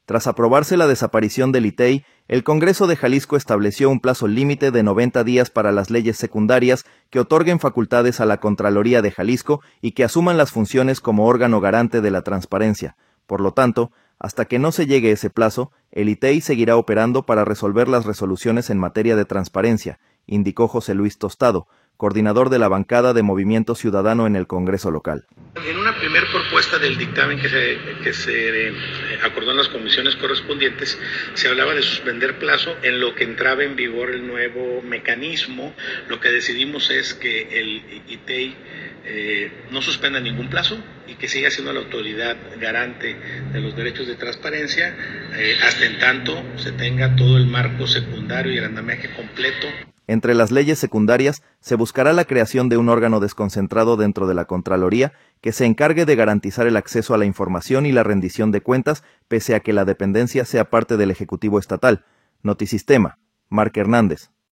Tras aprobarse la desaparición del ITEI, el Congreso de Jalisco estableció un plazo límite de 90 días para las leyes secundarias que otorguen facultades a la Contraloría de Jalisco y que asuman las funciones como órgano garante de la transparencia. Por lo tanto, hasta que no se llegue ese plazo, el ITEI seguirá operando para resolver las resoluciones en materia de transparencia, indicó José Luis Tostado, coordinador de la bancada de Movimiento Ciudadano en el Congreso local. En una primera propuesta del dictamen que se acordó en las comisiones correspondientes, se hablaba de suspender plazo en lo que entraba en vigor el nuevo mecanismo. Lo que decidimos es que el ITEI no suspenda ningún plazo y que siga siendo la autoridad garante de los derechos de transparencia hasta en tanto se tenga todo el marco secundario y el andamiaje completo. Entre las leyes secundarias, se buscará la creación de un órgano desconcentrado dentro de la Contraloría que se encargue de garantizar el acceso a la información y la rendición de cuentas, pese a que la dependencia sea parte del Ejecutivo Estatal. Notisistema, Marc Hernández.